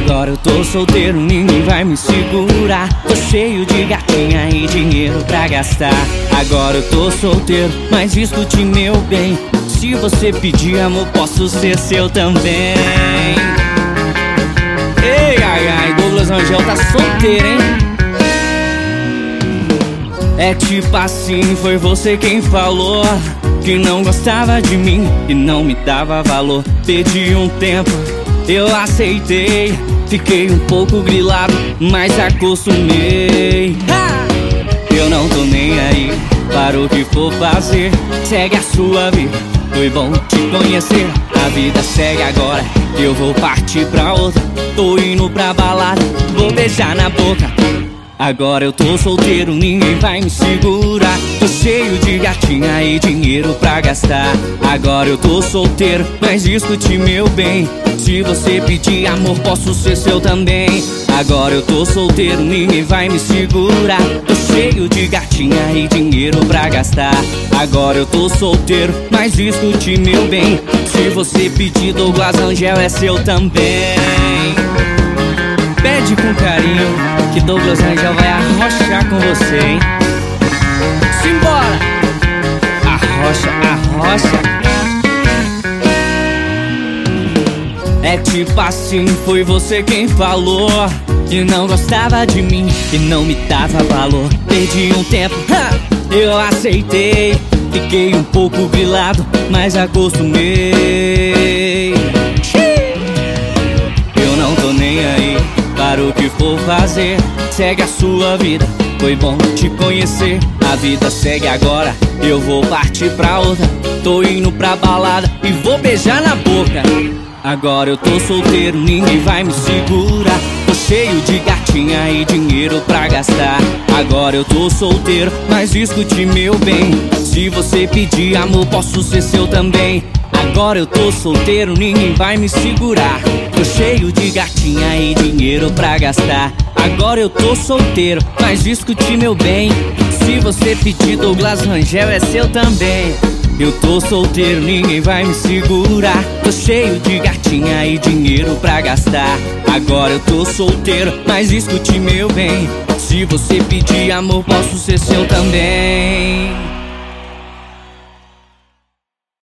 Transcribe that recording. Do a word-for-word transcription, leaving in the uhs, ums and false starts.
Agora eu tô solteiro, ninguém vai me segurar. Tô cheio de gatinha e dinheiro pra gastar. Agora eu tô solteiro, mas escute meu bem, se você pedir amor, posso ser seu também. Ei, ai, ai, Douglas Rangel tá solteiro, hein? É tipo assim, foi você quem falou que não gostava de mim e não me dava valor. Pedi um tempo, eu aceitei. Fiquei um pouco grilado, mas acostumei. Eu não tô nem aí para o que for fazer. Segue a sua vida, foi bom te conhecer. A vida segue agora, eu vou partir pra outra. Tô indo pra balada, vou beijar na boca. Agora eu tô solteiro, ninguém vai me segurar. Tô cheio de gatinha e dinheiro pra gastar. Agora eu tô solteiro, mas escute meu bem, se você pedir amor, posso ser seu também. Agora eu tô solteiro, ninguém vai me segurar. Tô cheio de gatinha e dinheiro pra gastar. Agora eu tô solteiro, mas escute meu bem, se você pedir, Douglas Rangel é seu também. Pede com carinho, que Douglas Rangel vai arrochar com você, hein? Simbora! Arrocha, arrocha. É tipo assim, foi você quem falou que não gostava de mim e não me dava valor. Perdi um tempo, eu aceitei. Fiquei um pouco grilado, mas acostumei. Eu não tô nem aí para o que for fazer. Segue a sua vida, foi bom te conhecer. A vida segue agora, eu vou partir pra outra. Tô indo pra balada e vou beijar na boca. Agora eu tô solteiro, ninguém vai me segurar. Tô cheio de gatinha e dinheiro pra gastar. Agora eu tô solteiro, mas escute meu bem, se você pedir amor, posso ser seu também. Agora eu tô solteiro, ninguém vai me segurar. Tô cheio de gatinha e dinheiro pra gastar. Agora eu tô solteiro, mas escute meu bem, se você pedir, Douglas Rangel é seu também. Eu tô solteiro, ninguém vai me segurar. Tô cheio de gatinha e dinheiro pra gastar. Agora eu tô solteiro, mas escute meu bem, se você pedir amor, posso ser seu também.